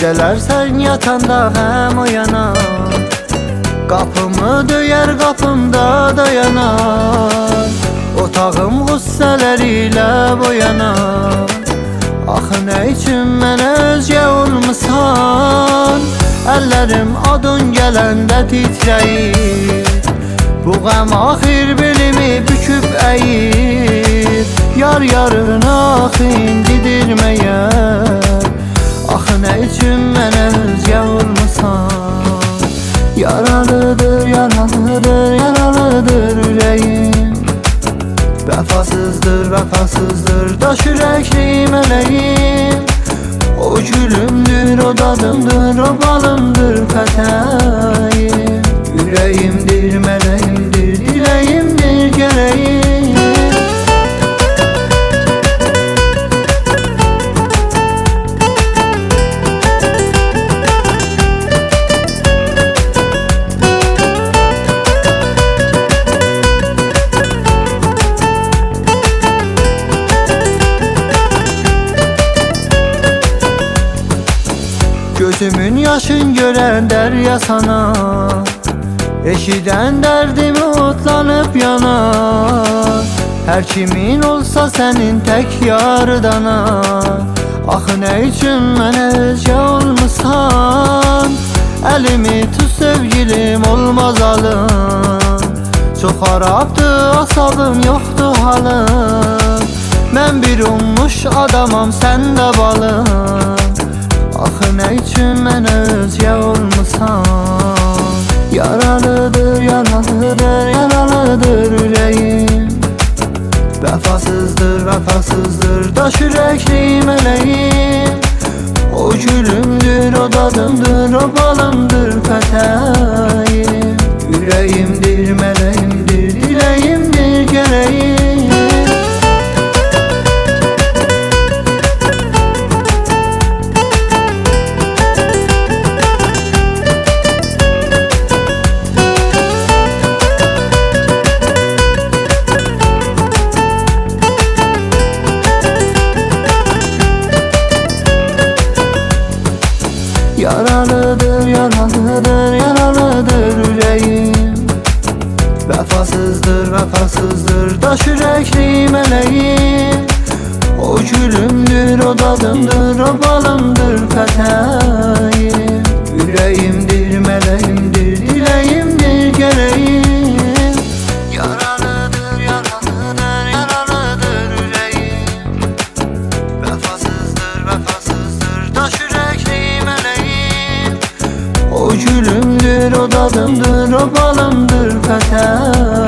Geceler sen yatanda hem uyanar, kapımı döyer kapımda dayanar. Otağım gussəleriyle boyanar. Axı nə üçün mənə özgə olmusan? Əllərim adın gələndə titrəyir. Bu qəm axir belimi büküb əyir. Yar yarına axı ingidirməyər. Axı nə üçün mənə özgə olmusan? Yaralıdır, yaralıdır, yaralıdır ürəyim. Vəfasızdır, vəfasızdır daş ürəkli mələyim. O gülümdür, o dadımdır, o balımdır fətəyim. Ürəyimdir, mələyimdir, diləyimdir gərəyim. Gözümün yaşın gören derya sana, eşiden derdimi otlanıp yanar. Her kimin olsa senin tek yardana. Axı nə üçün mənə özgə olmusan? Əlimi tut sevgilim, olmaz alım. Çox xarabdır asabım, yoxdur halım. Mən bir ummuş adamam, sən də balım. Axı nə üçün mənə özgə olmusan? Yaralıdır, yaralıdır, yaralıdır ürəyim. Vəfasızdır, vəfasızdır daş ürəkli mələyim. O gülümdür, o dadımdır, o balımdır fətəyim. Ürəyimdir, mələyimdir, diləyimdir gərəyim. Yaralıdır, yaralıdır, yaralıdır ürəyim. Vəfasızdır, vəfasızdır daş ürəkli mələyim. O gülümdür, o dadımdır, o balımdır fətəyim. Ürəyimdir, mələyimdir, diləyimdir gərəyim. Yaralıdır, yaralıdır, yaralıdır ürəyim. Vəfasızdır, vəfasızdır daş ürəkli mələyim. O gülümdür, o dadımdır, o balımdır fətəyim.